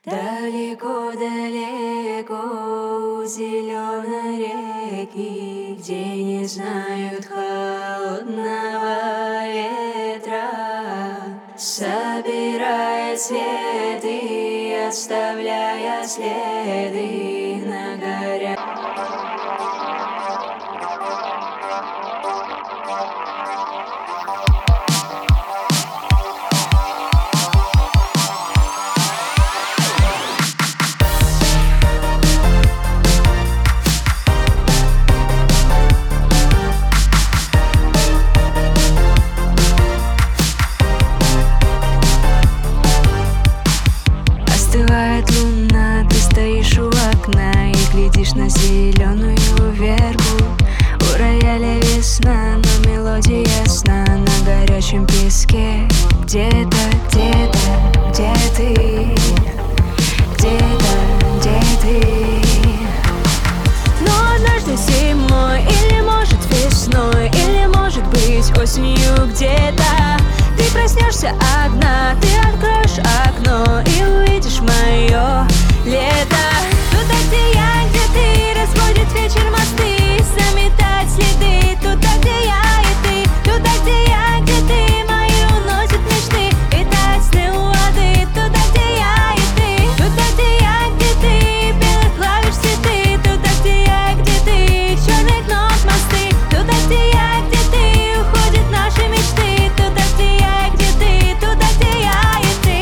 Далеко-далеко у зеленой реки, где не знают холодного ветра, собирая цветы, оставляя следы на горях. Остывает луна, ты стоишь у окна и глядишь на зеленую вербу. У рояля весна, но мелодия сна на горячем песке. Где-то, где-то, где ты? Где-то, где ты? Но однажды зимой, или может весной, или может быть осенью где-то ты проснешься одна, ты откроешь окно и увидишь мое лето. Туда, где я, где ты, разводит вечер мосты, заметать следы. Туда, где я и ты, туда, где я, где ты, мои уносят мечты и тают сны у воды. Туда, где я и ты, туда, где я, где ты, белых клавиш цветы. Туда, где я, где ты, черных ног мосты. Туда, где я, где ты, уходят наши мечты. Туда, где я, где ты, туда, где я и ты.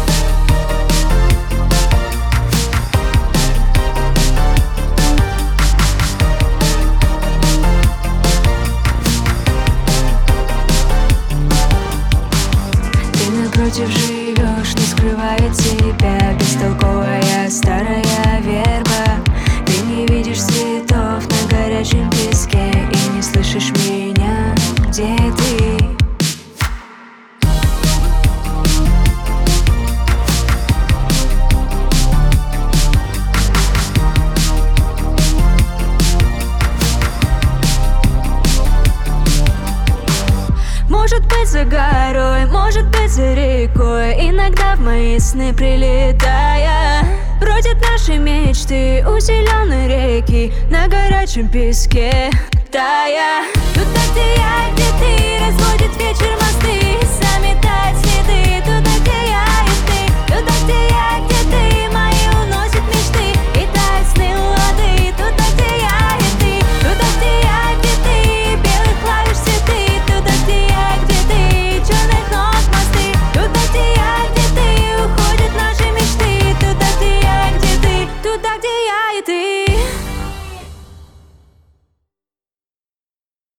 Ты напротив живешь, не скрывая тебя, бестолковая старая верба. Ты не видишь цветов на горячем песке и не слышишь меня. Где ты? Может быть за горой, может быть за рекой, иногда в мои сны прилетая, бродят наши мечты у зеленой реки на горячем песке тая. Туда, где я, где ты, разводит вечер мосты, заметает следы. Туда, где я и ты, туда, где я, где ты, мои уносят мечты и тают сны у воды. Туда, где я и ты, туда, где я, где ты, белых клавиш цветы. Туда, где я, где ты, черных ног мосты. Туда, где я, где ты, уходят наши мечты. Туда, где я, где ты, туда, где я и ты.